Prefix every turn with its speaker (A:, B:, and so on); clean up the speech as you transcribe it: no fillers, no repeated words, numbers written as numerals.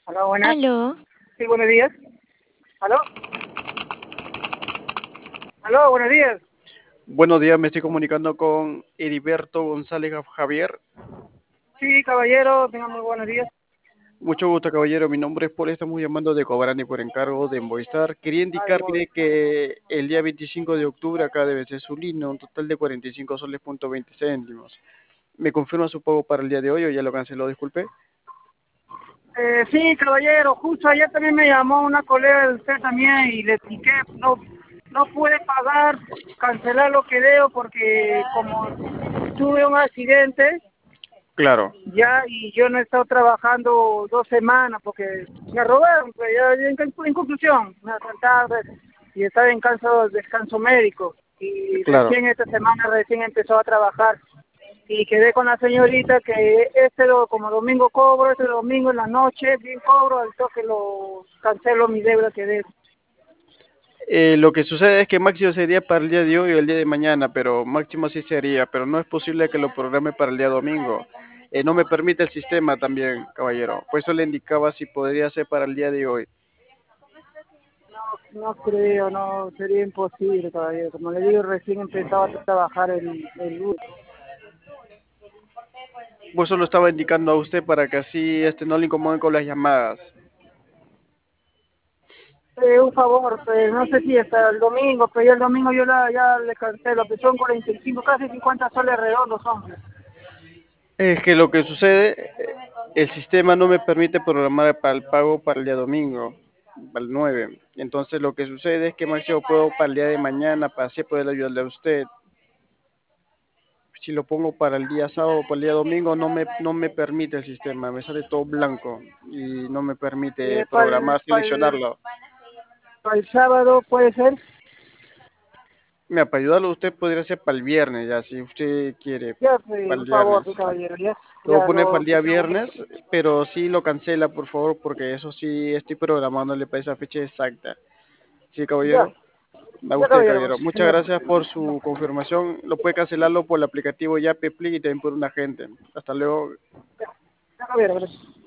A: Hola, buenas.
B: Aló,
A: Sí, buenos días. ¿Aló? ¿Aló? Buenos días.
C: Buenos días, me estoy comunicando con Heriberto González Javier.
A: Sí, caballero, tenga muy buenos días.
C: Mucho gusto, caballero. Mi nombre es Paul. Estamos llamando de Cobrani por encargo de Movistar. Quería
A: Ay,
C: indicarle que el día 25 de octubre acá debe ser su línea, un total de 45 soles punto 20 céntimos. ¿Me confirma su pago para el día de hoy o ya lo canceló? Disculpe.
A: sí, caballero, justo ayer también me llamó una colega de usted también y le expliqué, no pude pagar, cancelar lo que debo porque como tuve un accidente
C: Claro,
A: ya y yo no he estado trabajando 2 semanas porque me robaron, pues ya en conclusión, me asaltaron y estaba en descanso médico y
C: claro.
A: recién esta semana recién empezó a trabajar. Y quedé con la señorita que como domingo cobro, este domingo en la noche, bien cobro, al toque lo cancelo mi deuda que debo.
C: Lo que sucede es que máximo sería para el día de hoy o el día de mañana, pero máximo sí sería, pero no es posible que lo programe para el día domingo. No me permite el sistema también, caballero. Por eso le indicaba si podría ser para el día de hoy.
A: No creo, no, sería imposible, caballero. Como le digo, recién empezaba a trabajar el lunes.
C: Por eso lo estaba indicando a usted para que así no le incomoden con las llamadas.
A: Un favor, pues, no sé si hasta el domingo, pero ya el domingo ya le cancelo, que son 45, casi 50 soles redondos son.
C: Es que lo que sucede, el sistema no me permite programar para el pago para el día domingo, para el 9. Entonces lo que sucede es que máximo puedo para el día de mañana, para así poder ayudarle a usted. Si lo pongo para el día sábado o para el día domingo, no me permite el sistema, me sale todo blanco y no me permite programar, seleccionarlo.
A: Pa el sábado puede ser.
C: Mira, para ayudarlo a usted podría ser para el viernes, ya, si usted quiere,
A: Ya,
C: para
A: un
C: el
A: favor,
C: viernes.
A: mi caballero, ya,
C: Lo voy a
A: ya
C: poner para
A: lo
C: el
A: que
C: día
A: te voy a...
C: viernes, pero sí lo cancela, por favor, porque eso sí estoy programándole para esa fecha exacta. Sí,
A: Ya,
C: caballero. A
A: ya,
C: usted,
A: caballero,
C: caballero. Muchas
A: ya.
C: gracias por su confirmación. Lo puede cancelarlo por el aplicativo Yape Play y también por un agente. Hasta luego.
A: Ya, caballero, gracias.